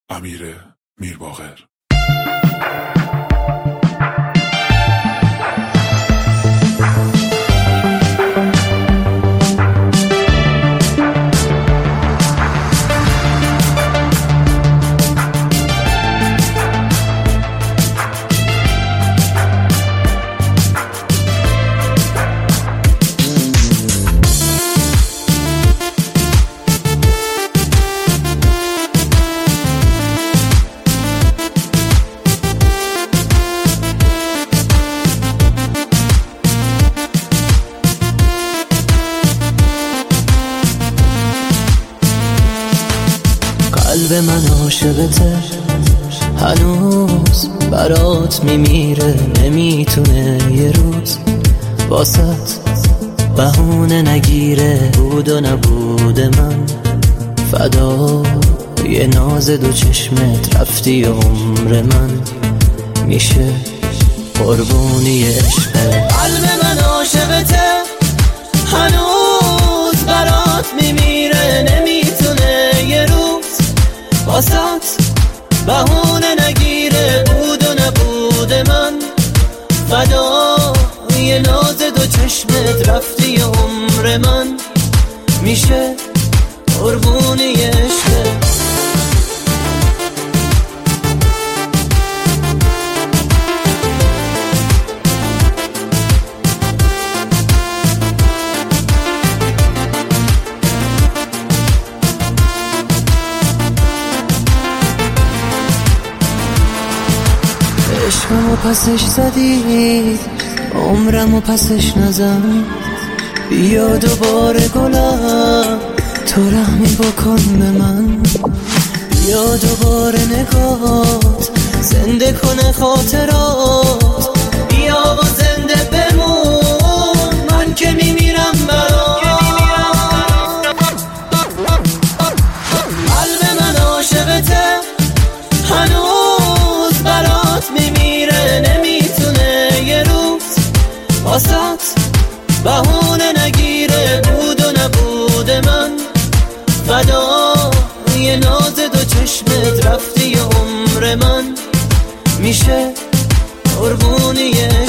امیر میرباقر. قلب من عاشقته، هنوز برات میمیره، نمیتونه یه روز واسط بهونه نگیره. بود و نبود من فدا یه ناز دو چشمت، رفتی عمر من میشه قربونی عشقه. قلب من عاشقته، هنوز برات میمیره، نمیتونه یه روز واسات بهونه نگیره. بود و نبود من فدا یه ناز دو چشمت، رفتی عمر من میشه قربونی عشقه. عشقمو پسش زدی، عمرمو پسش نزن. بیا دوباره گلم، تو رحمی بکن به من. بیا دوباره نگات زنده کنه خاطرات. بیا و زنده بمون، من که میمیرم برات. قلب من عاشقته، هنوز برات میمیره، نمیتونه یه روز واسات بهونه نگیره. بود و نبود من فدا یه ناز دو چشمت، رفتی عمر من میشه قربونی